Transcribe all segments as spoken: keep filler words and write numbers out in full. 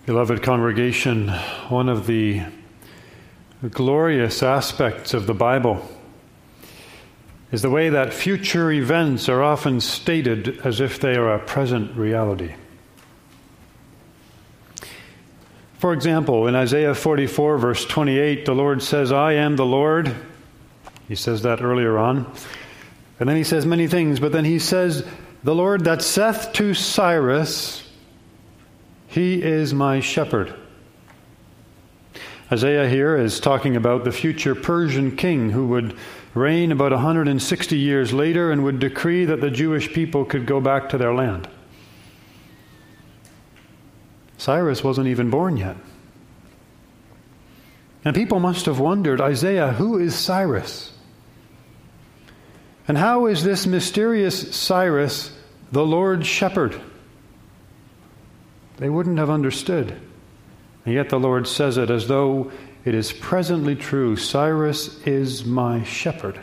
Beloved congregation, one of the glorious aspects of the Bible is the way that future events are often stated as if they are a present reality. For example, in Isaiah forty-four, verse twenty-eight, the Lord says, "I am the Lord." He says that earlier on. And then he says many things, but then he says, "The Lord that saith to Cyrus, He is my shepherd." Isaiah here is talking about the future Persian king who would reign about one hundred sixty years later and would decree that the Jewish people could go back to their land. Cyrus wasn't even born yet. And people must have wondered, Isaiah, who is Cyrus? And how is this mysterious Cyrus the Lord's shepherd? They wouldn't have understood. And yet the Lord says it as though it is presently true. Cyrus is my shepherd.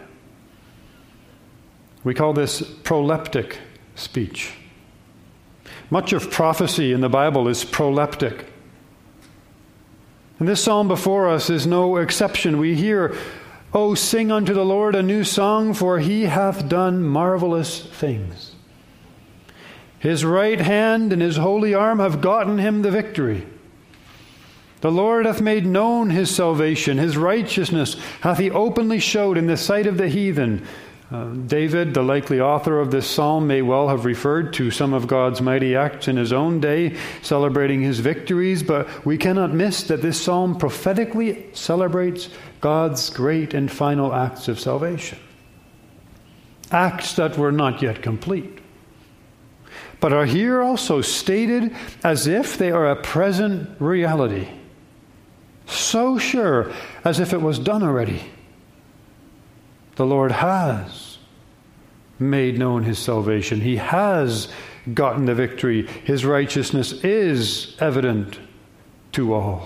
We call this proleptic speech. Much of prophecy in the Bible is proleptic. And this psalm before us is no exception. We hear, "Oh, sing unto the Lord a new song, for he hath done marvelous things. His right hand and his holy arm have gotten him the victory. The Lord hath made known his salvation. His righteousness hath he openly showed in the sight of the heathen." Uh, David, the likely author of this psalm, may well have referred to some of God's mighty acts in his own day, celebrating his victories, but we cannot miss that this psalm prophetically celebrates God's great and final acts of salvation. Acts that were not yet complete, but are here also stated as if they are a present reality. So sure, as if it was done already. The Lord has made known his salvation. He has gotten the victory. His righteousness is evident to all.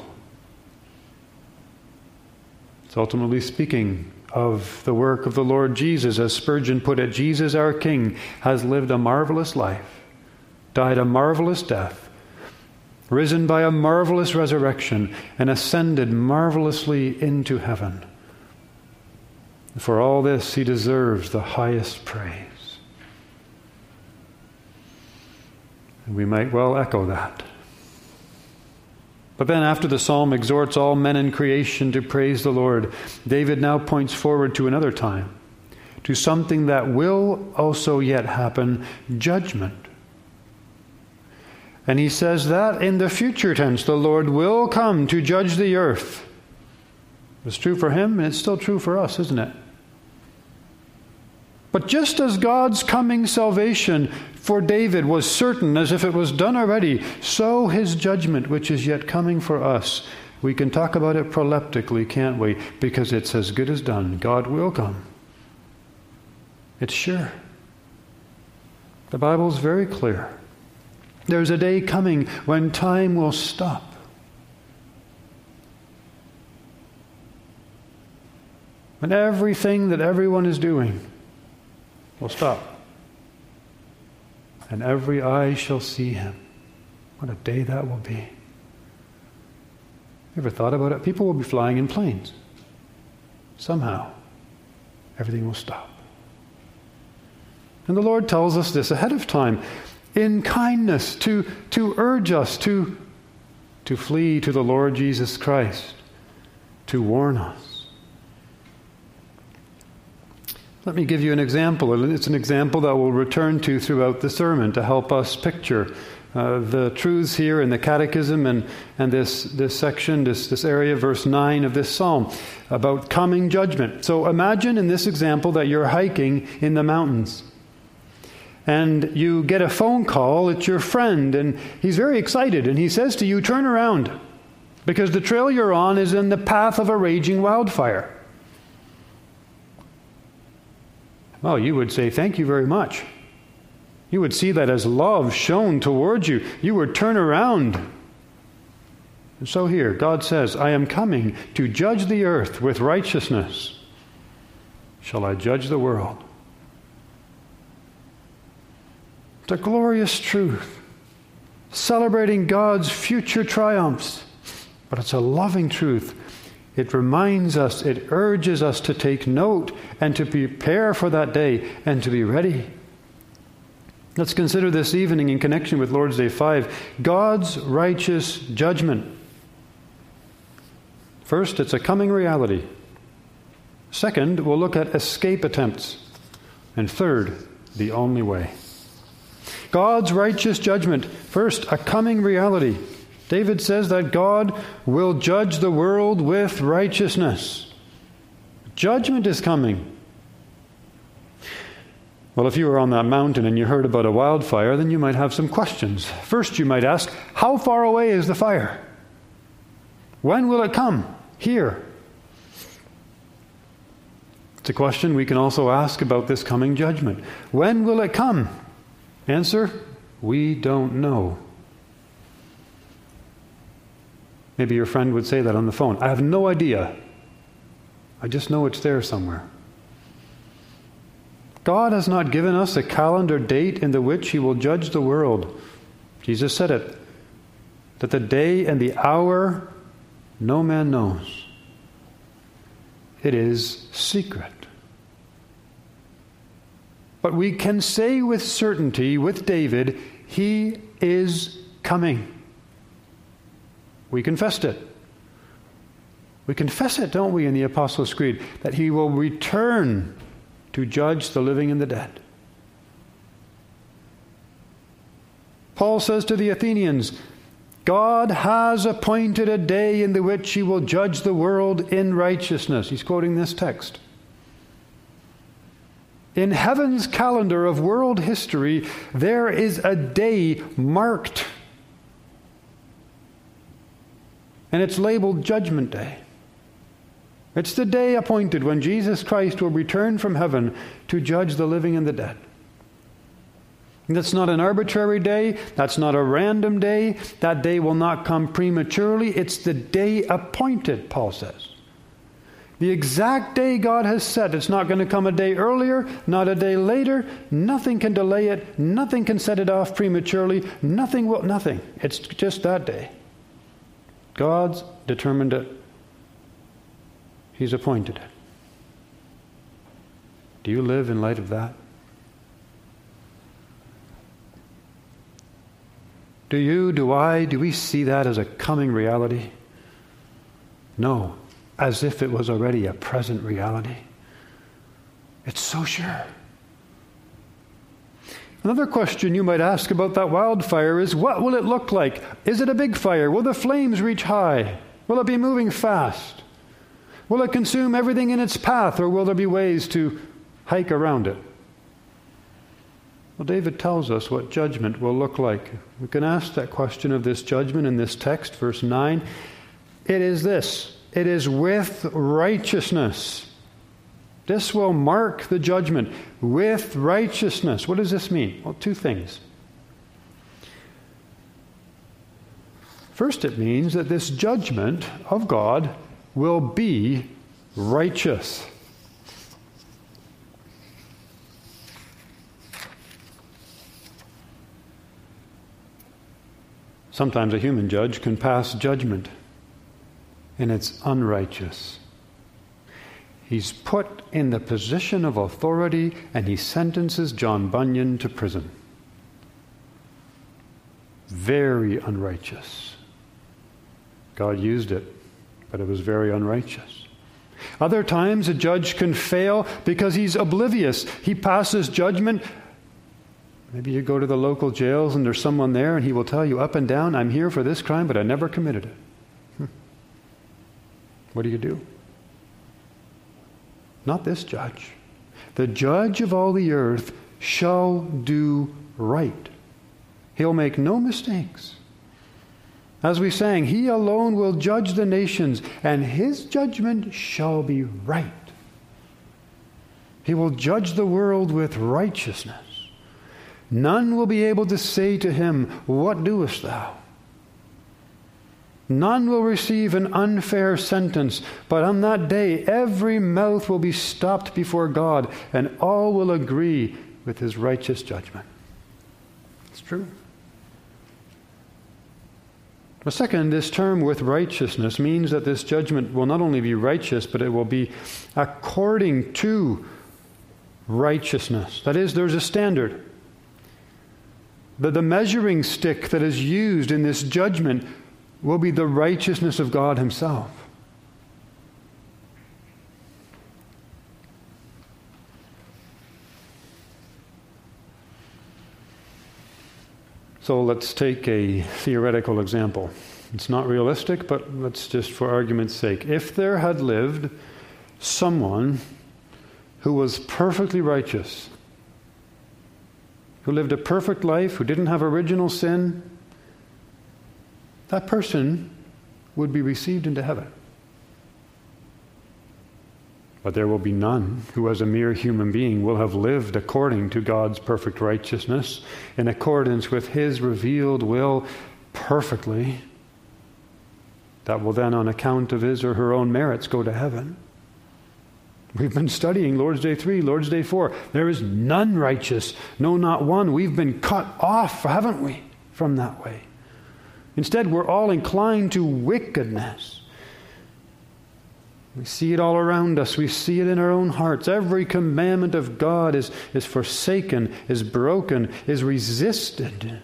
It's ultimately speaking of the work of the Lord Jesus. As Spurgeon put it, Jesus our King has lived a marvelous life, died a marvelous death, risen by a marvelous resurrection, and ascended marvelously into heaven. For all this, he deserves the highest praise. And we might well echo that. But then after the psalm exhorts all men in creation to praise the Lord, David now points forward to another time, to something that will also yet happen, judgment. And he says that in the future tense, the Lord will come to judge the earth. It's true for him, and it's still true for us, isn't it? But just as God's coming salvation for David was certain, as if it was done already, so his judgment, which is yet coming for us, we can talk about it proleptically, can't we? Because it's as good as done. God will come. It's sure. The Bible's very clear. There's a day coming when time will stop. When everything that everyone is doing will stop. And every eye shall see him. What a day that will be. You ever thought about it? People will be flying in planes. Somehow, everything will stop. And the Lord tells us this ahead of time, in kindness, to, to urge us to, to flee to the Lord Jesus Christ, to warn us. Let me give you an example. It's an example that we'll return to throughout the sermon to help us picture uh, the truths here in the Catechism and, and this, this section, this, this area, verse nine of this psalm, about coming judgment. So imagine in this example that you're hiking in the mountains. And you get a phone call, it's your friend, and he's very excited, and he says to you, turn around, because the trail you're on is in the path of a raging wildfire. Well, you would say, thank you very much. You would see that as love shown towards you. You would turn around. And so here, God says, I am coming to judge the earth with righteousness. Shall I judge the world? It's a glorious truth. celebrating God's future triumphs. But it's a loving truth. It reminds us, it urges us to take note and to prepare for that day and to be ready. Let's consider this evening in connection with Lord's Day five, God's righteous judgment. First, it's a coming reality. Second, we'll look at escape attempts. And third, the only way. God's righteous judgment. First, a coming reality. David says that God will judge the world with righteousness. Judgment is coming. Well, if you were on that mountain and you heard about a wildfire, then you might have some questions. First, you might ask, how far away is the fire? When will it come? Here. It's a question we can also ask about this coming judgment. When will it come? Answer, we don't know. Maybe your friend would say that on the phone. I have no idea. I just know it's there somewhere. God has not given us a calendar date in the which He will judge the world. Jesus said it, that the day and the hour no man knows. It is secret. But we can say with certainty, with David, He is coming. We confessed it. We confess it, don't we, in the Apostles' Creed, that He will return to judge the living and the dead. Paul says to the Athenians, God has appointed a day in the which He will judge the world in righteousness. He's quoting this text. In heaven's calendar of world history, there is a day marked. And it's labeled Judgment Day. It's the day appointed when Jesus Christ will return from heaven to judge the living and the dead. And that's not an arbitrary day. That's not a random day. That day will not come prematurely. It's the day appointed, Paul says. The exact day God has set. It's not going to come a day earlier, not a day later. Nothing can delay it. Nothing can set it off prematurely. Nothing will, nothing. It's just that day. God's determined it. He's appointed it. Do you live in light of that? Do you, do I, do we see that as a coming reality? No, as if it was already a present reality. It's so sure. Another question you might ask about that wildfire is, what will it look like? Is it a big fire? Will the flames reach high? Will it be moving fast? Will it consume everything in its path, or will there be ways to hike around it? Well, David tells us what judgment will look like. We can ask that question of this judgment in this text, verse nine. It is this. It is with righteousness. This will mark the judgment with righteousness. What does this mean? Well, two things. First, it means that this judgment of God will be righteous. Sometimes a human judge can pass judgment, and it's unrighteous. He's put in the position of authority, and he sentences John Bunyan to prison. Very unrighteous. God used it, but it was very unrighteous. Other times a judge can fail because he's oblivious. He passes judgment. Maybe you go to the local jails and there's someone there and he will tell you up and down, I'm here for this crime, but I never committed it. Hmm. What do you do? Not this judge. The judge of all the earth shall do right. He'll make no mistakes. As we sang, He alone will judge the nations, and His judgment shall be right. He will judge the world with righteousness. None will be able to say to Him, what doest thou? None will receive an unfair sentence, but on that day every mouth will be stopped before God, and all will agree with His righteous judgment. It's true. The second, this term with righteousness means that this judgment will not only be righteous, but it will be according to righteousness. That is, there's a standard. The, the measuring stick that is used in this judgment will be the righteousness of God Himself. So let's take a theoretical example. It's not realistic, but let's just, for argument's sake, if there had lived someone who was perfectly righteous, who lived a perfect life, who didn't have original sin, that person would be received into heaven. But there will be none who, as a mere human being, will have lived according to God's perfect righteousness, in accordance with His revealed will perfectly, that will then, on account of his or her own merits, go to heaven. We've been studying Lord's Day three, Lord's Day four. There is none righteous, no, not one. We've been cut off, haven't we, from that way? Instead, we're all inclined to wickedness. We see it all around us. We see it in our own hearts. Every commandment of God is, is forsaken, is broken, is resisted.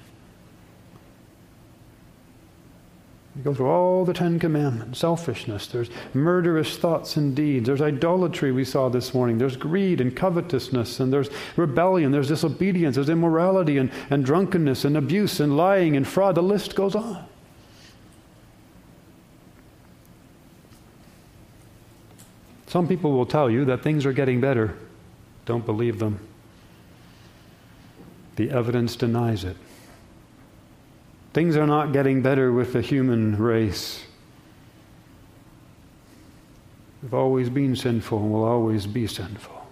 You go through all the Ten Commandments. Selfishness. There's murderous thoughts and deeds. There's idolatry we saw this morning. There's greed and covetousness. And there's rebellion. There's disobedience. There's immorality and, and drunkenness and abuse and lying and fraud. The list goes on. Some people will tell you that things are getting better. Don't believe them. The evidence denies it. Things are not getting better with the human race. We've always been sinful and will always be sinful.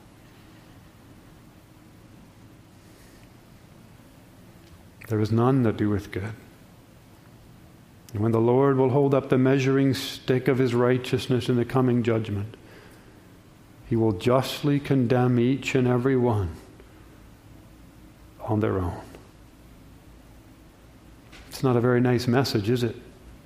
There is none that doeth good. And when the Lord will hold up the measuring stick of His righteousness in the coming judgment, He will justly condemn each and every one on their own. It's not a very nice message, is it?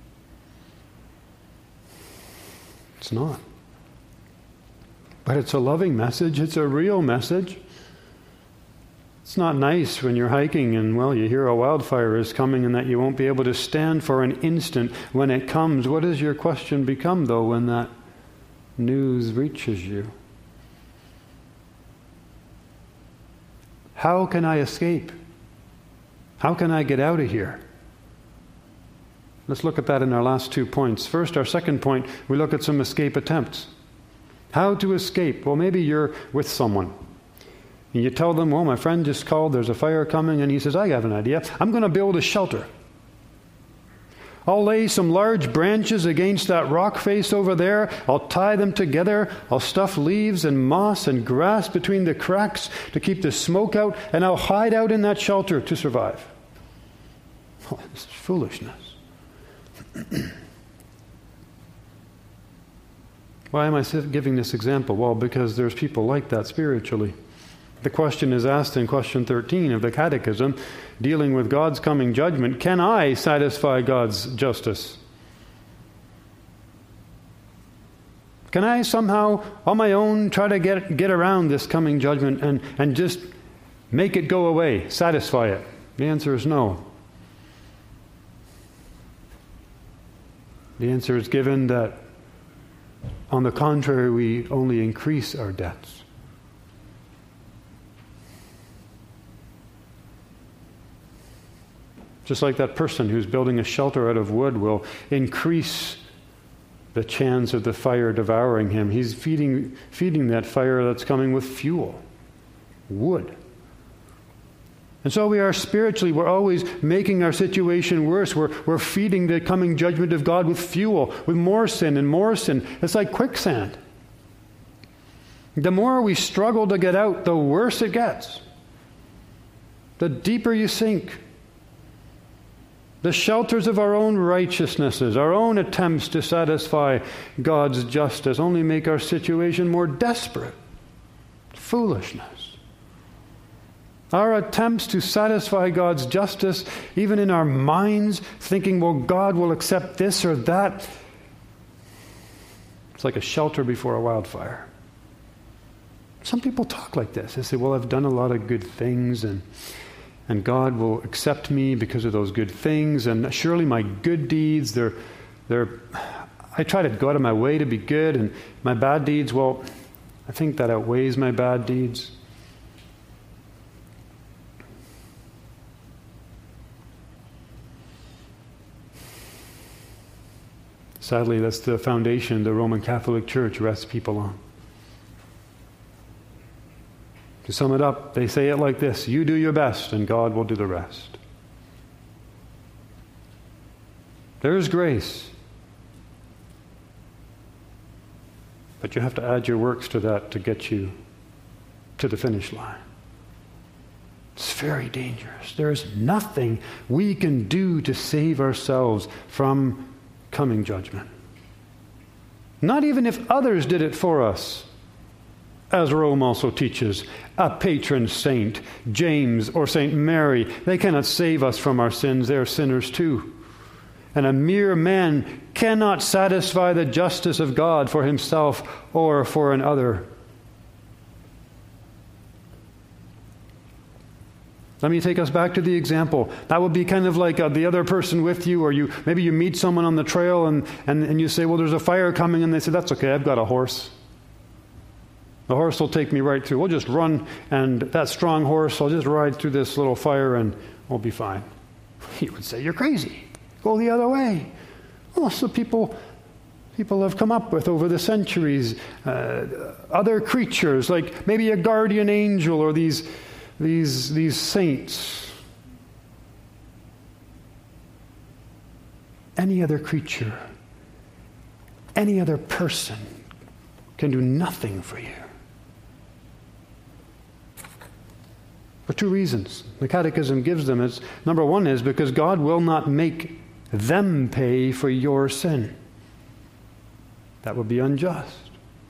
It's not. But it's a loving message. It's a real message. It's not nice when you're hiking and, well, you hear a wildfire is coming and that you won't be able to stand for an instant when it comes. What does your question become, though, when that news reaches you? How can I escape? How can I get out of here? Let's look at that in our last two points. First, our second point, we look at some escape attempts. How to escape? Well, maybe you're with someone. And you tell them, well, my friend just called, there's a fire coming, and he says, I have an idea. I'm going to build a shelter. I'll lay some large branches against that rock face over there. I'll tie them together. I'll stuff leaves and moss and grass between the cracks to keep the smoke out, and I'll hide out in that shelter to survive. Oh, this is foolishness. Why am I giving this example? Well, because there's people like that spiritually. The question is asked in question thirteen of the Catechism, dealing with God's coming judgment. Can I satisfy God's justice? Can I somehow, on my own, try to get, get around this coming judgment and, and just make it go away, satisfy it? The answer is no. The answer is given that, on the contrary, we only increase our debts. Just like that person who's building a shelter out of wood will increase the chance of the fire devouring him. He's feeding, feeding that fire that's coming with fuel, wood. And so we are spiritually. We're always making our situation worse. We're, we're feeding the coming judgment of God with fuel, with more sin and more sin. It's like quicksand. The more we struggle to get out, the worse it gets. The deeper you sink. The shelters of our own righteousnesses, our own attempts to satisfy God's justice only make our situation more desperate. Foolishness. Our attempts to satisfy God's justice, even in our minds, thinking, well, God will accept this or that, it's like a shelter before a wildfire. Some people talk like this. They say, well, I've done a lot of good things, and and God will accept me because of those good things, and surely my good deeds, they're, they're, I try to go out of my way to be good, and my bad deeds, well, I think that outweighs my bad deeds. Sadly, that's the foundation the Roman Catholic Church rests people on. To sum it up, they say it like this: you do your best and God will do the rest. There is grace, but you have to add your works to that to get you to the finish line. It's very dangerous. There is nothing we can do to save ourselves from coming judgment. Not even if others did it for us. As Rome also teaches, a patron saint, James or Saint Mary, they cannot save us from our sins. They are sinners too. And a mere man cannot satisfy the justice of God for himself or for another. Let me take us back to the example. That would be kind of like uh, the other person with you, or you maybe you meet someone on the trail and, and, and you say, well, there's a fire coming, and they say, that's okay, I've got a horse. The horse will take me right through. We'll just run, and that strong horse, I'll just ride through this little fire and we'll be fine. He would say, you're crazy. Go the other way. Well, so people... People have come up with over the centuries uh, other creatures, like maybe a guardian angel or these, these, these saints. Any other creature, any other person can do nothing for you. For two reasons. The Catechism gives them. It's, number one is because God will not make them pay for your sin. That would be unjust.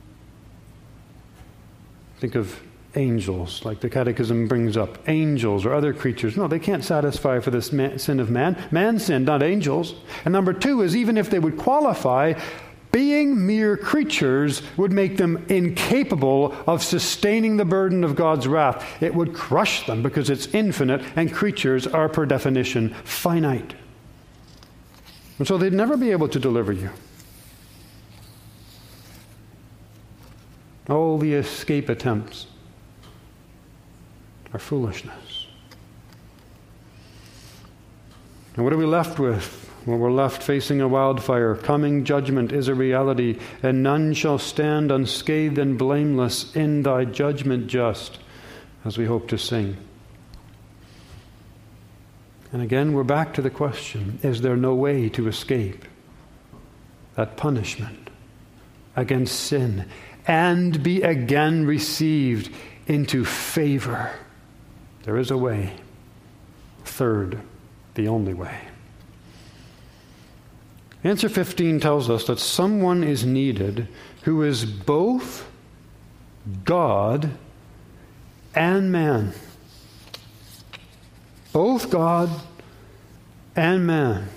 Think of angels, like the Catechism brings up. Angels or other creatures. No, they can't satisfy for the sin of man. Man sinned, not angels. And number two is even if they would qualify, being mere creatures would make them incapable of sustaining the burden of God's wrath. It would crush them because it's infinite, and creatures are, per definition, finite. And so they'd never be able to deliver you. All the escape attempts are foolishness. And what are we left with? Well, we're left facing a wildfire. Coming judgment is a reality, and none shall stand unscathed and blameless in thy judgment just, as we hope to sing. And again, we're back to the question, is there no way to escape that punishment against sin and be again received into favor? There is a way. Third, the only way. Answer fifteen tells us that someone is needed who is both God and man. Both God and man.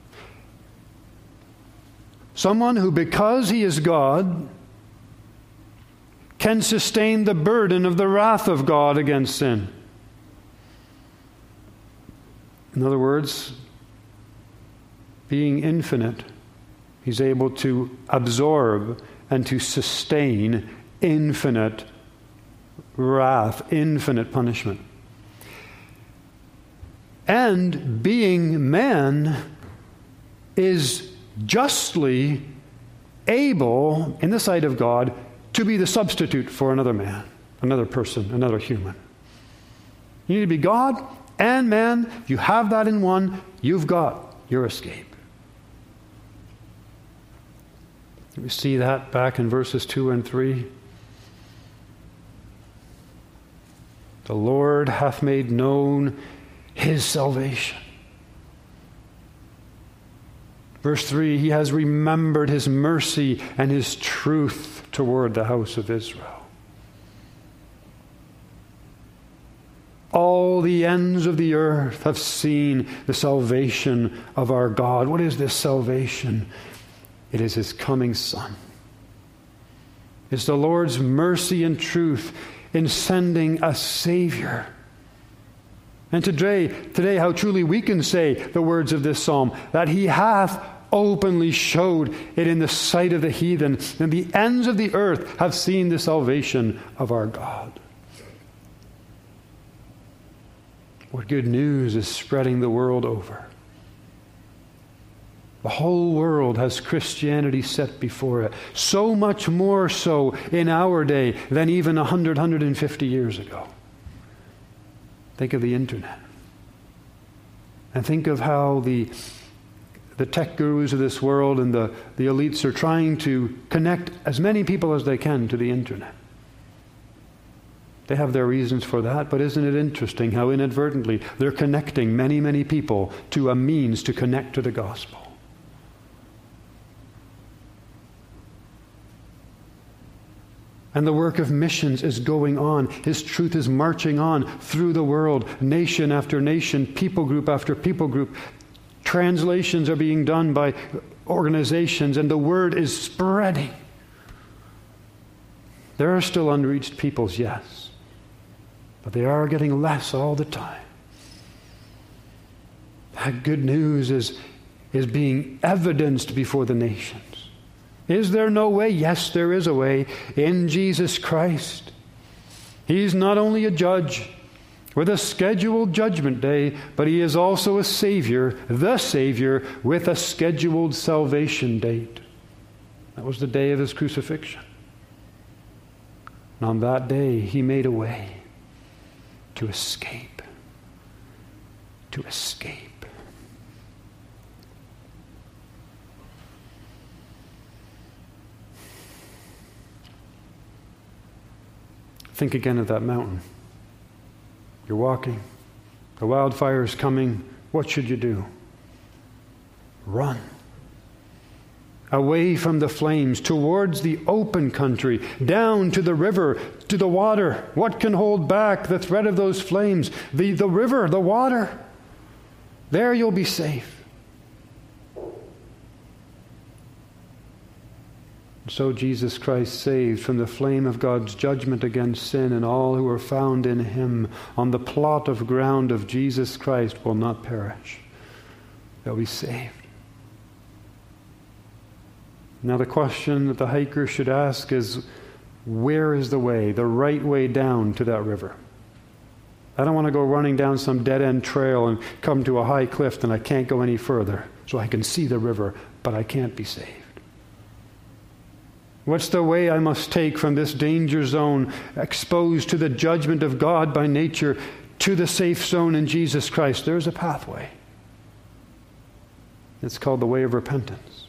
Someone who, because he is God, can sustain the burden of the wrath of God against sin. In other words, being infinite, he's able to absorb and to sustain infinite wrath, infinite punishment. And being man is justly able, in the sight of God, to be the substitute for another man, another person, another human. You need to be God and man. You have that in one, you've got your escape. We see that back in verses two and three. The Lord hath made known his salvation. Verse three, he has remembered his mercy and his truth toward the house of Israel. All the ends of the earth have seen the salvation of our God. What is this salvation? It is His coming Son. It's the Lord's mercy and truth in sending a Savior. And today, today, how truly we can say the words of this psalm, that He hath openly showed it in the sight of the heathen, and the ends of the earth have seen the salvation of our God. What good news is spreading the world over. The whole world has Christianity set before it. So much more so in our day than even one hundred, one hundred fifty years ago. Think of the internet. And think of how the, the tech gurus of this world and the, the elites are trying to connect as many people as they can to the internet. They have their reasons for that, but isn't it interesting how inadvertently they're connecting many, many people to a means to connect to the gospel? And the work of missions is going on. His truth is marching on through the world, nation after nation, people group after people group. Translations are being done by organizations, and the word is spreading. There are still unreached peoples, yes, but they are getting less all the time. That good news is, is being evidenced before the nations. Is there no way? Yes, there is a way in Jesus Christ. He's not only a judge with a scheduled judgment day, but He is also a Savior, the Savior, with a scheduled salvation date. That was the day of His crucifixion. And on that day, He made a way to escape. To escape. Think again of that mountain. You're walking. The wildfire is coming. What should you do? Run. Away from the flames, towards the open country, down to the river, to the water. What can hold back the threat of those flames? The, the river, the water. There you'll be safe. So Jesus Christ saved from the flame of God's judgment against sin, and all who are found in Him on the plot of ground of Jesus Christ will not perish. They'll be saved. Now the question that the hiker should ask is, where is the way, the right way down to that river? I don't want to go running down some dead-end trail and come to a high cliff and I can't go any further, so I can see the river, but I can't be saved. What's the way I must take from this danger zone, exposed to the judgment of God by nature, to the safe zone in Jesus Christ? There's a pathway. It's called the way of repentance.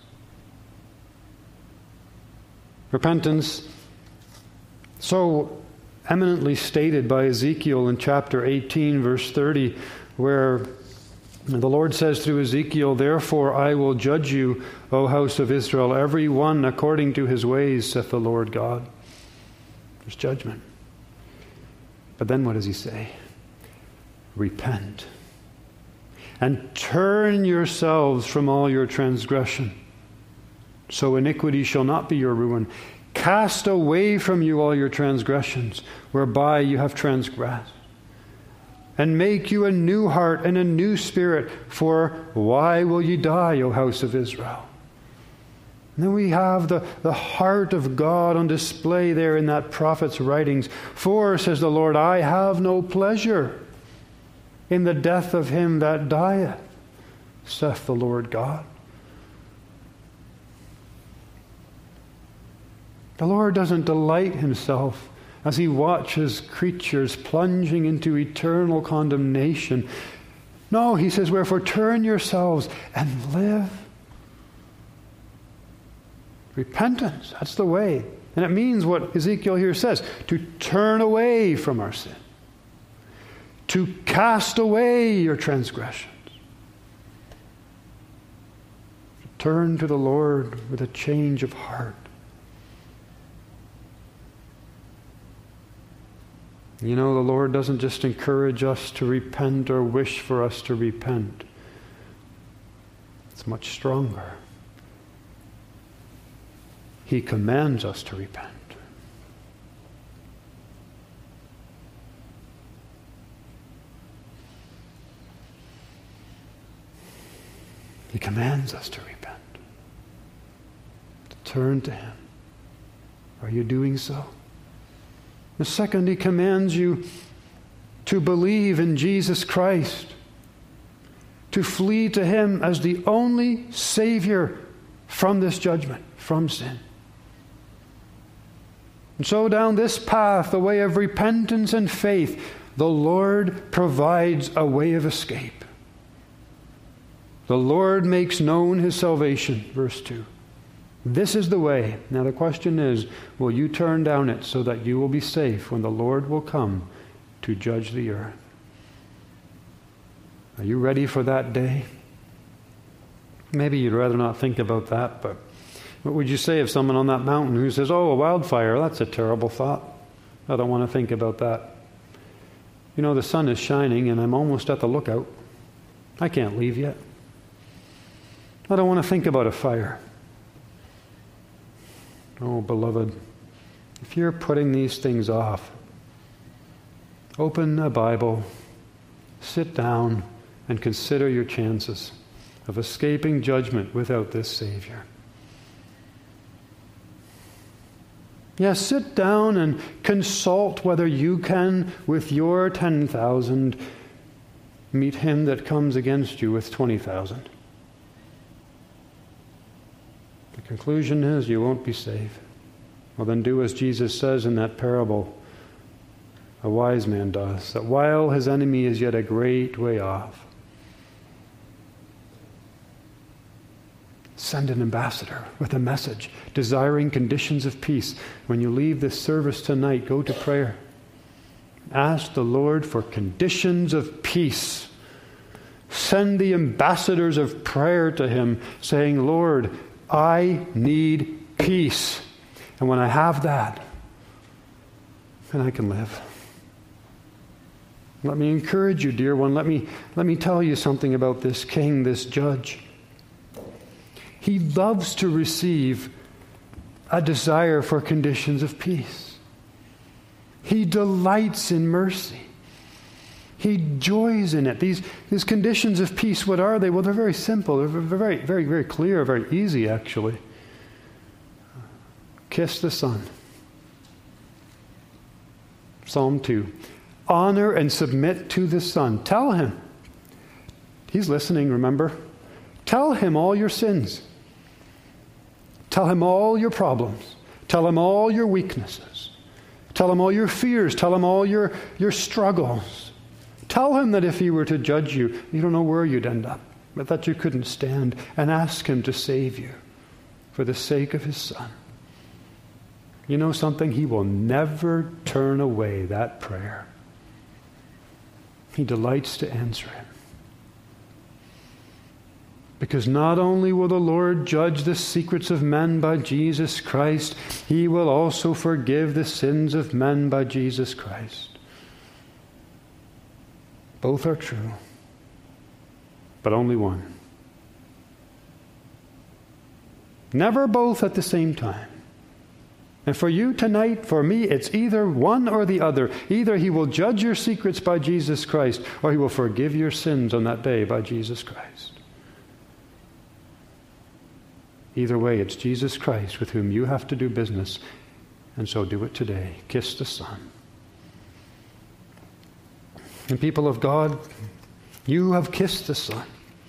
Repentance, so eminently stated by Ezekiel in chapter eighteen, verse thirty, where the Lord says through Ezekiel, "Therefore I will judge you, O house of Israel, every one according to his ways, saith the Lord God." There's judgment. But then what does He say? Repent. And turn yourselves from all your transgression, so iniquity shall not be your ruin. Cast away from you all your transgressions, whereby you have transgressed. And make you a new heart and a new spirit, for why will ye die, O house of Israel? And then we have the, the heart of God on display there in that prophet's writings. For, says the Lord, I have no pleasure in the death of him that dieth, saith the Lord God. The Lord doesn't delight Himself as He watches creatures plunging into eternal condemnation. No, He says, wherefore turn yourselves and live. Repentance, that's the way. And it means what Ezekiel here says, to turn away from our sin, to cast away your transgressions, to turn to the Lord with a change of heart. You know, the Lord doesn't just encourage us to repent or wish for us to repent. It's much stronger. He commands us to repent. He commands us to repent, to turn to Him. Are you doing so? The second, He commands you to believe in Jesus Christ, to flee to Him as the only Savior from this judgment, from sin. And so down this path, the way of repentance and faith, the Lord provides a way of escape. The Lord makes known His salvation, verse two. This is the way. Now the question is, will you turn down it so that you will be safe when the Lord will come to judge the earth? Are you ready for that day? Maybe you'd rather not think about that, but what would you say of someone on that mountain who says, oh, a wildfire, that's a terrible thought. I don't want to think about that. You know, the sun is shining and I'm almost at the lookout. I can't leave yet. I don't want to think about a fire. Oh, beloved, if you're putting these things off, open a Bible, sit down, and consider your chances of escaping judgment without this Savior. Yes, sit down and consult whether you can, with your ten thousand, meet him that comes against you with twenty thousand. The conclusion is you won't be safe. Well, then do as Jesus says in that parable a wise man does, that while his enemy is yet a great way off, send an ambassador with a message desiring conditions of peace. When you leave this service tonight, go to prayer. Ask the Lord for conditions of peace. Send the ambassadors of prayer to Him, saying, Lord, I need peace. And when I have that, then I can live. Let me encourage you, dear one. Let me, let me tell you something about this king, this judge. He loves to receive a desire for conditions of peace. He delights in mercy. He joys in it. These, these conditions of peace, what are they? Well, they're very simple. They're very, very, very clear, very easy, actually. Kiss the Son. Psalm two. Honor and submit to the Son. Tell Him. He's listening, remember? Tell Him all your sins. Tell Him all your problems. Tell Him all your weaknesses. Tell Him all your fears. Tell Him all your, your struggles. Tell Him that if He were to judge you, you don't know where you'd end up, but that you couldn't stand, and ask Him to save you for the sake of His Son. You know something? He will never turn away that prayer. He delights to answer it. Because not only will the Lord judge the secrets of men by Jesus Christ, He will also forgive the sins of men by Jesus Christ. Both are true, but only one. Never both at the same time. And for you tonight, for me, it's either one or the other. Either He will judge your secrets by Jesus Christ, or He will forgive your sins on that day by Jesus Christ. Either way, it's Jesus Christ with whom you have to do business, and so do it today. Kiss the Son. And people of God, you have kissed the Son.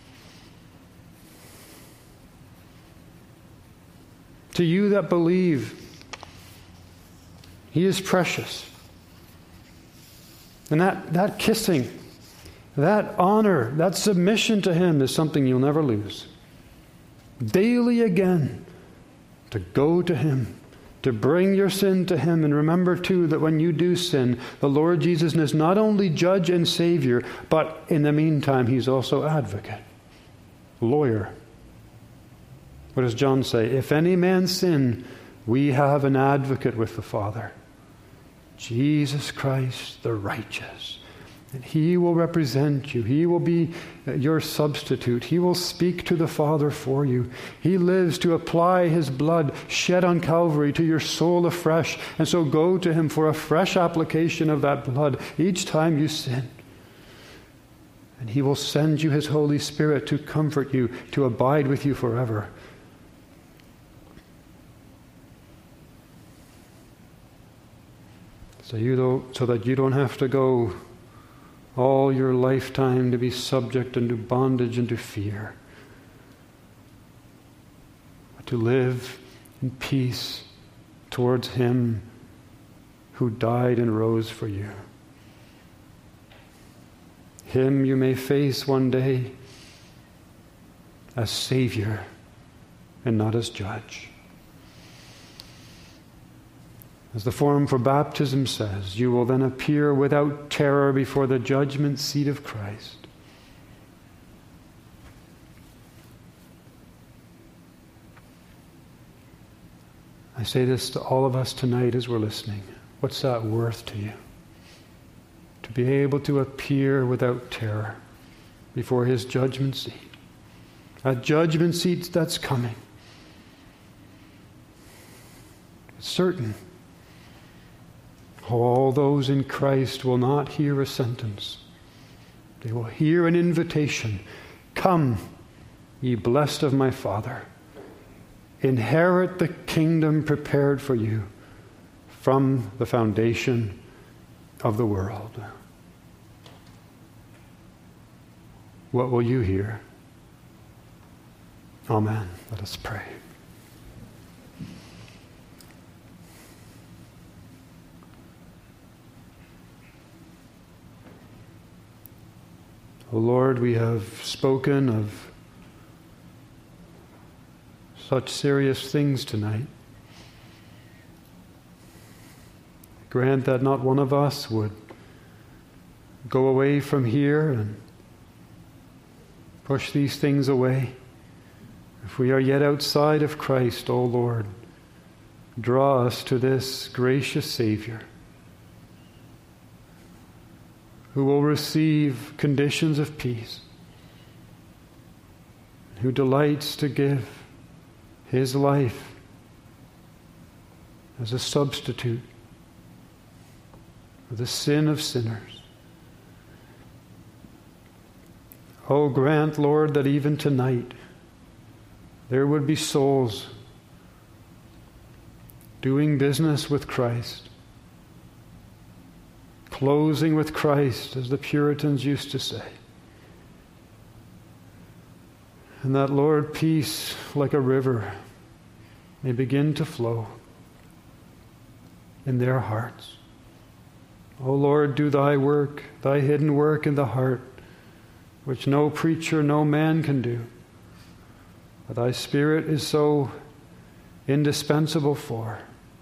To you that believe, He is precious. And that, that kissing, that honor, that submission to Him is something you'll never lose. Daily again, to go to Him, to bring your sin to Him. And remember too that when you do sin, the Lord Jesus is not only judge and Savior, but in the meantime He's also advocate, lawyer. What does John say? If any man sin, we have an advocate with the Father, Jesus Christ the righteous. And he will represent you. He will be your substitute. He will speak to the Father for you. He lives to apply his blood shed on Calvary to your soul afresh. And so go to him for a fresh application of that blood each time you sin. And he will send you his Holy Spirit to comfort you, to abide with you forever. So you don't, so that you don't have to go all your lifetime to be subject unto bondage and to fear, but to live in peace towards him who died and rose for you. Him you may face one day as Savior and not as judge. As the form for baptism says, you will then appear without terror before the judgment seat of Christ. I say this to all of us tonight as we're listening. What's that worth to you? To be able to appear without terror before his judgment seat. A judgment seat that's coming. It's certain. All those in Christ will not hear a sentence. They will hear an invitation. Come, ye blessed of my Father. Inherit the kingdom prepared for you from the foundation of the world. What will you hear? Amen. Let us pray. O Lord, we have spoken of such serious things tonight. Grant that not one of us would go away from here and push these things away. If we are yet outside of Christ, O Lord, draw us to this gracious Savior, who will receive conditions of peace, who delights to give his life as a substitute for the sin of sinners. Oh, grant, Lord, that even tonight there would be souls doing business with Christ, closing with Christ, as the Puritans used to say. And that, Lord, peace like a river may begin to flow in their hearts. O Lord, do thy work, thy hidden work in the heart, which no preacher, no man can do, but thy Spirit is so indispensable for.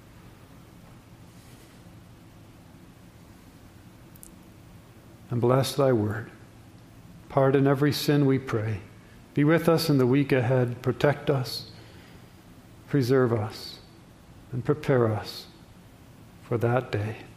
And bless thy word. Pardon every sin, we pray. Be with us in the week ahead. Protect us, preserve us, and prepare us for that day.